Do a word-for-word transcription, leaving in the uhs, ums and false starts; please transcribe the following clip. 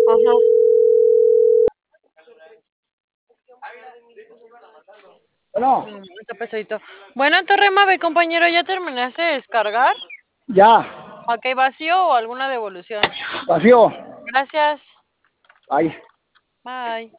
Ajá. Bueno, Mm, está pesadito. Bueno, Torre Mave, compañero, ¿ya terminaste de descargar? ya, ¿Ok, vacío o alguna devolución? vacío. Gracias. Ahí. Bye.